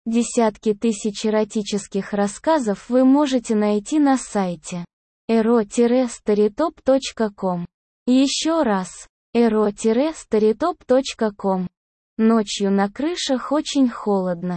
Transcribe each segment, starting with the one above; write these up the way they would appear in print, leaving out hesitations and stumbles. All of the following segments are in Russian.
Десятки тысяч эротических рассказов вы можете найти на сайте ero-storytop.com. Еще раз, ero-storytop.com. Ночью на крышах очень холодно.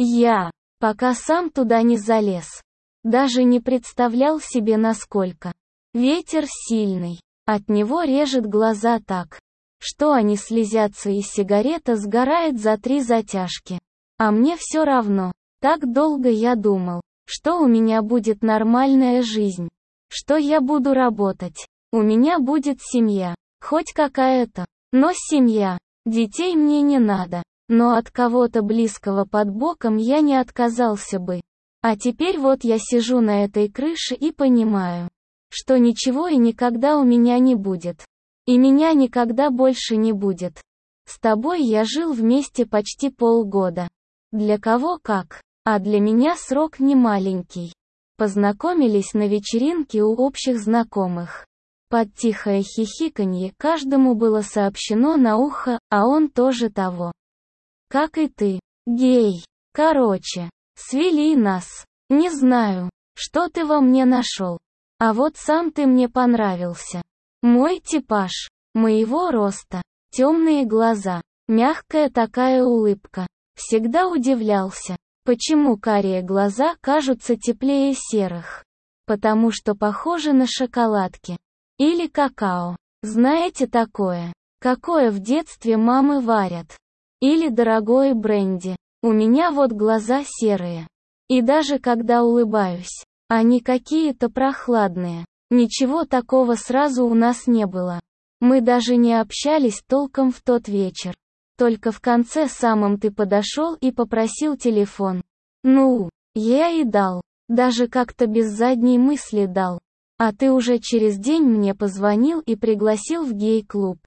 Я, пока сам туда не залез, даже не представлял себе насколько. Ветер сильный, от него режет глаза так, что они слезятся, и сигарета сгорает за 3 затяжки. А мне все равно. Так долго я думал, что у меня будет нормальная жизнь, что я буду работать, у меня будет семья, хоть какая-то, но семья, детей мне не надо, но от кого-то близкого под боком я не отказался бы. А теперь вот я сижу на этой крыше и понимаю, что ничего и никогда у меня не будет. И меня никогда больше не будет. С тобой я жил вместе почти полгода. Для кого как, а для меня срок не маленький. Познакомились на вечеринке у общих знакомых. Под тихое хихиканье каждому было сообщено на ухо, а он тоже того. Как и ты, гей. Короче, свели нас. Не знаю, что ты во мне нашел. А вот сам ты мне понравился. Мой типаж, моего роста, темные глаза, мягкая такая улыбка. Всегда удивлялся, почему карие глаза кажутся теплее серых. Потому что похожи на шоколадки. Или какао. Знаете такое? Какое в детстве мамы варят. Или дорогое бренди. У меня вот глаза серые. И даже когда улыбаюсь, они какие-то прохладные. Ничего такого сразу у нас не было. Мы даже не общались толком в тот вечер. Только в конце самом ты подошел и попросил телефон. Ну, я и дал. Даже как-то без задней мысли дал. А ты уже через день мне позвонил и пригласил в гей-клуб.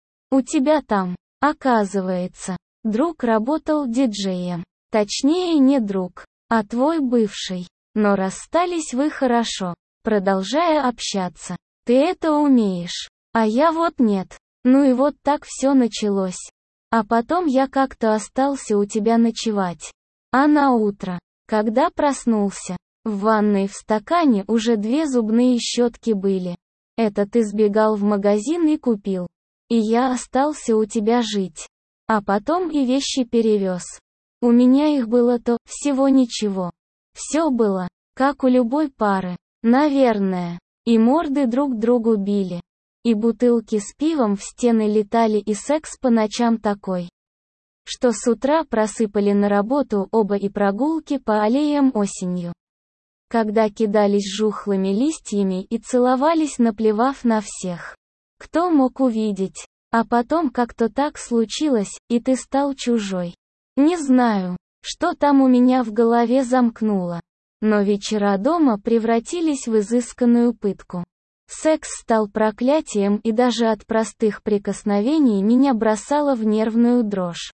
У тебя там, оказывается, друг работал диджеем. Точнее, не друг, а твой бывший. Но расстались вы хорошо, продолжая общаться. Ты это умеешь, а я вот нет. Ну и вот так все началось. А потом я как-то остался у тебя ночевать. А на утро, когда проснулся, в ванной в стакане уже 2 зубные щетки были. Это ты сбегал в магазин и купил. И я остался у тебя жить. А потом и вещи перевез. У меня их было то, всего ничего. Все было, как у любой пары, наверное. И морды друг другу били. И бутылки с пивом в стены летали, и секс по ночам такой, что с утра просыпали на работу оба, и прогулки по аллеям осенью, когда кидались жухлыми листьями и целовались, наплевав на всех, кто мог увидеть. А потом как-то так случилось, и ты стал чужой. Не знаю, что там у меня в голове замкнуло, но вечера дома превратились в изысканную пытку. Секс стал проклятием, и даже от простых прикосновений меня бросало в нервную дрожь.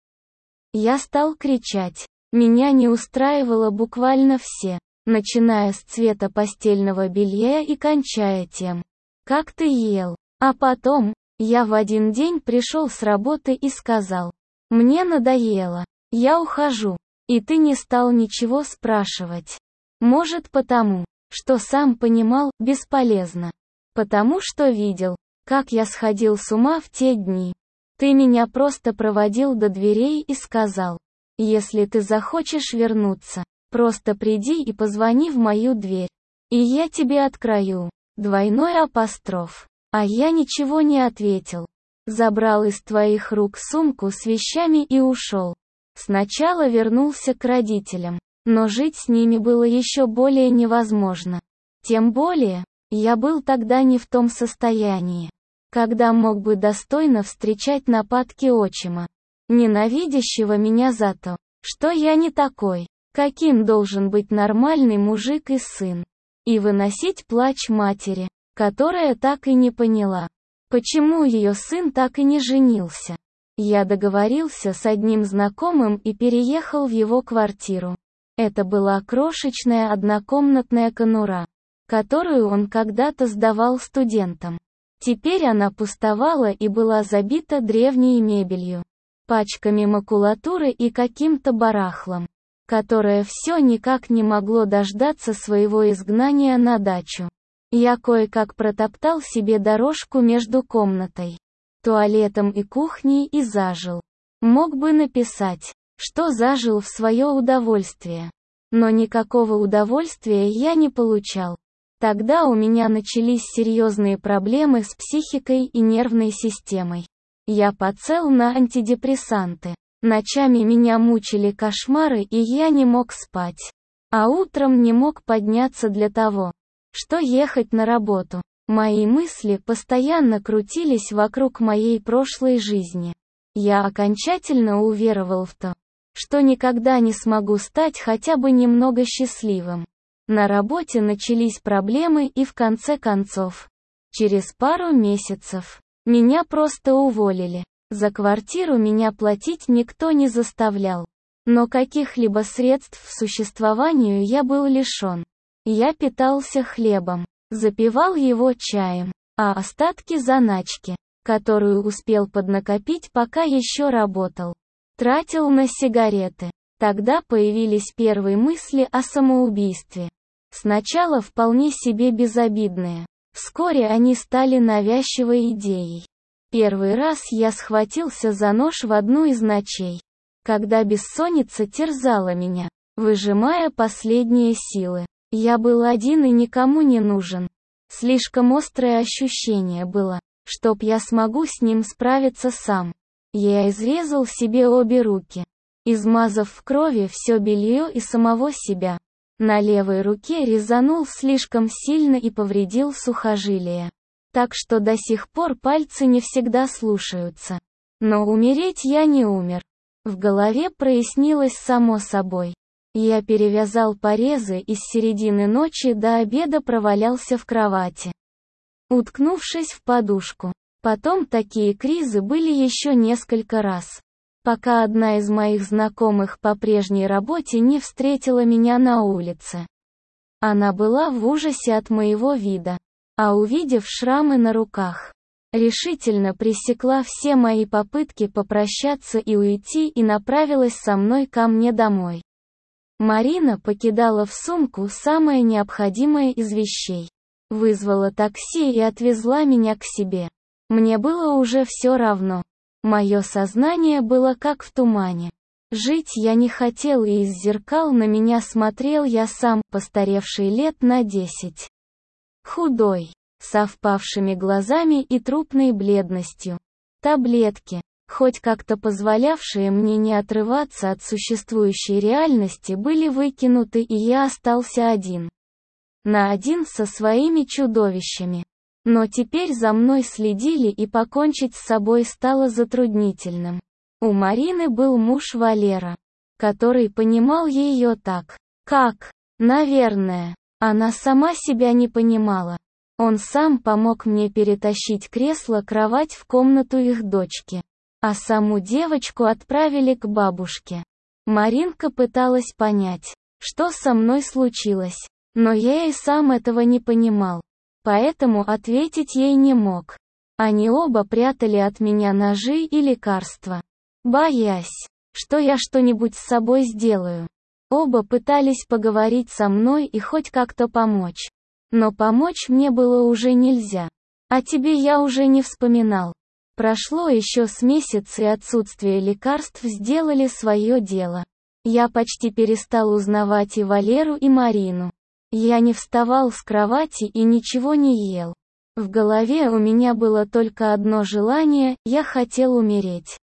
Я стал кричать. Меня не устраивало буквально все, начиная с цвета постельного белья и кончая тем, как ты ел. А потом, я в один день пришел с работы и сказал: мне надоело, я ухожу. И ты не стал ничего спрашивать. Может, потому, что сам понимал, бесполезно. Потому что видел, как я сходил с ума в те дни. Ты меня просто проводил до дверей и сказал: если ты захочешь вернуться, просто приди и позвони в мою дверь. И я тебе открою. Двойной апостроф. А я ничего не ответил. Забрал из твоих рук сумку с вещами и ушел. Сначала вернулся к родителям, но жить с ними было еще более невозможно. Тем более, я был тогда не в том состоянии, когда мог бы достойно встречать нападки отчима, ненавидящего меня за то, что я не такой, каким должен быть нормальный мужик и сын, и выносить плач матери, которая так и не поняла, почему ее сын так и не женился. Я договорился с одним знакомым и переехал в его квартиру. Это была крошечная однокомнатная конура, которую он когда-то сдавал студентам. Теперь она пустовала и была забита древней мебелью, пачками макулатуры и каким-то барахлом. которое все никак не могло дождаться своего изгнания на дачу. Я кое-как протоптал себе дорожку между комнатой, туалетом и кухней и зажил. Мог бы написать, что зажил в свое удовольствие. Но никакого удовольствия я не получал. Тогда у меня начались серьезные проблемы с психикой и нервной системой. Я подсел на антидепрессанты. Ночами меня мучили кошмары, и я не мог спать. А утром не мог подняться для того, что ехать на работу. Мои мысли постоянно крутились вокруг моей прошлой жизни. Я окончательно уверовал в то, что никогда не смогу стать хотя бы немного счастливым. На работе начались проблемы, и в конце концов, через пару месяцев, меня просто уволили. За квартиру меня платить никто не заставлял. Но каких-либо средств к существованию я был лишен. Я питался хлебом, запивал его чаем, а остатки заначки, которую успел поднакопить, пока еще работал, тратил на сигареты. Тогда появились первые мысли о самоубийстве. Сначала вполне себе безобидные. Вскоре они стали навязчивой идеей. Первый раз я схватился за нож в одну из ночей, когда бессонница терзала меня, выжимая последние силы. Я был один и никому не нужен. Слишком острое ощущение было, чтоб я смогу с ним справиться сам. Я изрезал себе обе руки, измазав в крови все белье и самого себя. На левой руке резанул слишком сильно и повредил сухожилие. Так что до сих пор пальцы не всегда слушаются. Но умереть я не умер. В голове прояснилось само собой. Я перевязал порезы и с середины ночи до обеда провалялся в кровати, уткнувшись в подушку. Потом такие кризы были еще несколько раз, пока одна из моих знакомых по прежней работе не встретила меня на улице. Она была в ужасе от моего вида, а увидев шрамы на руках, решительно пресекла все мои попытки попрощаться и уйти и направилась со мной ко мне домой. Марина покидала в сумку самое необходимое из вещей, вызвала такси и отвезла меня к себе. Мне было уже все равно. Мое сознание было как в тумане. Жить я не хотел, и из зеркал на меня смотрел я сам, постаревший лет на 10. Худой, со впавшими глазами и трупной бледностью. Таблетки, хоть как-то позволявшие мне не отрываться от существующей реальности, были выкинуты, и я остался один на один со своими чудовищами. Но теперь за мной следили, и покончить с собой стало затруднительным. У Марины был муж Валера, который понимал ее так, как, наверное, она сама себя не понимала. Он сам помог мне перетащить кресло-кровать в комнату их дочки, а саму девочку отправили к бабушке. Маринка пыталась понять, что со мной случилось, но я и сам этого не понимал, поэтому ответить ей не мог. Они оба прятали от меня ножи и лекарства, боясь, что я что-нибудь с собой сделаю. Оба пытались поговорить со мной и хоть как-то помочь. Но помочь мне было уже нельзя. О тебе я уже не вспоминал. Прошло еще с месяц, и отсутствие лекарств сделали свое дело. Я почти перестал узнавать и Валеру, и Марину. Я не вставал с кровати и ничего не ел. В голове у меня было только одно желание: я хотел умереть.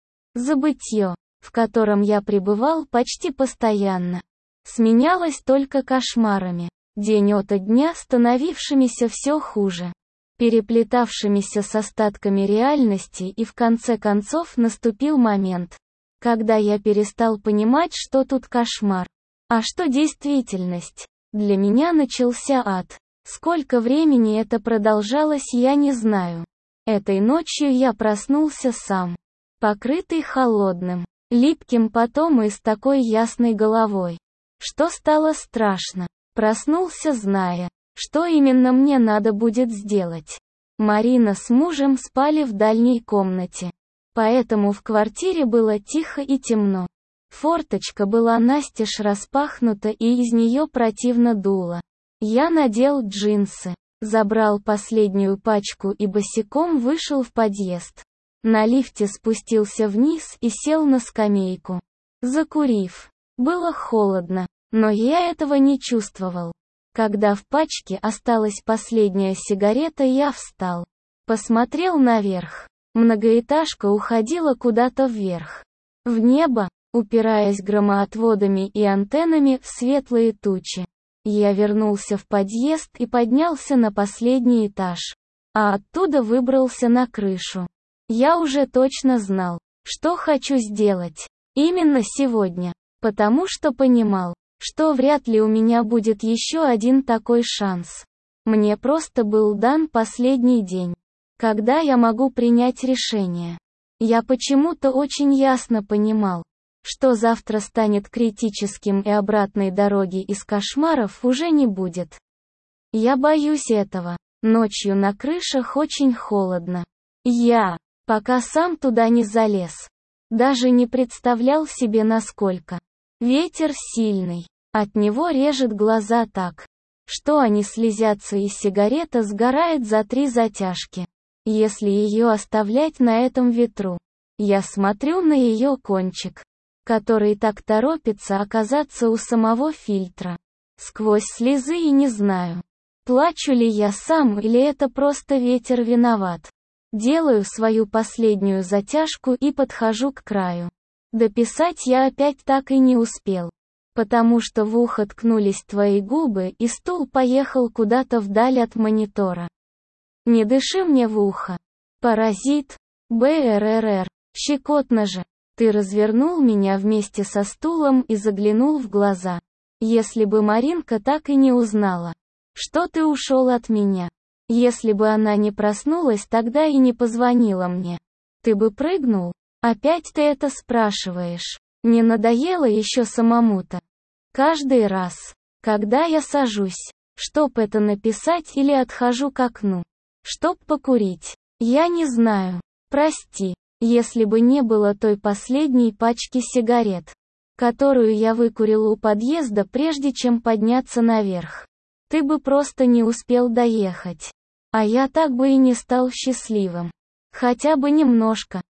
Забытье, в котором я пребывал почти постоянно, сменялось только кошмарами, день ото дня становившимися все хуже, переплетавшимися с остатками реальности, и в конце концов наступил момент, когда я перестал понимать, что тут кошмар, а что действительность. Для меня начался ад. Сколько времени это продолжалось, я не знаю. Этой ночью я проснулся сам, покрытый холодным, липким потом и с такой ясной головой, что стало страшно. Проснулся, зная, что именно мне надо будет сделать. Марина с мужем спали в дальней комнате, поэтому в квартире было тихо и темно. Форточка была настежь распахнута и из нее противно дуло. Я надел джинсы, забрал последнюю пачку и босиком вышел в подъезд. На лифте спустился вниз и сел на скамейку. Закурив. Было холодно, но я этого не чувствовал. Когда в пачке осталась последняя сигарета, я встал. Посмотрел наверх. Многоэтажка уходила куда-то вверх. В небо, упираясь громоотводами и антеннами в светлые тучи. Я вернулся в подъезд и поднялся на последний этаж. А оттуда выбрался на крышу. Я уже точно знал, что хочу сделать. Именно сегодня. Потому что понимал, что вряд ли у меня будет еще один такой шанс. Мне просто был дан последний день, когда я могу принять решение. Я почему-то очень ясно понимал, что завтра станет критическим и обратной дороги из кошмаров уже не будет. Я боюсь этого. Ночью на крышах очень холодно. Я, пока сам туда не залез, даже не представлял себе насколько. Ветер сильный. От него режет глаза так, что они слезятся, и сигарета сгорает за 3 затяжки. Если ее оставлять на этом ветру, я смотрю на ее кончик, который так торопится оказаться у самого фильтра. Сквозь слезы и не знаю, плачу ли я сам или это просто ветер виноват. Делаю свою последнюю затяжку и подхожу к краю. Дописать я опять так и не успел, потому что в ухо ткнулись твои губы, и стул поехал куда-то вдаль от монитора. Не дыши мне в ухо. Паразит. БРРР. Щекотно же. Ты развернул меня вместе со стулом и заглянул в глаза. Если бы Маринка так и не узнала, что ты ушел от меня. Если бы она не проснулась тогда и не позвонила мне. Ты бы прыгнул? Опять ты это спрашиваешь. Не надоело еще самому-то? Каждый раз, когда я сажусь, чтоб это написать или отхожу к окну, чтоб покурить, я не знаю. Прости, если бы не было той последней пачки сигарет, которую я выкурил у подъезда прежде чем подняться наверх. Ты бы просто не успел доехать. А я так бы и не стал счастливым. Хотя бы немножко.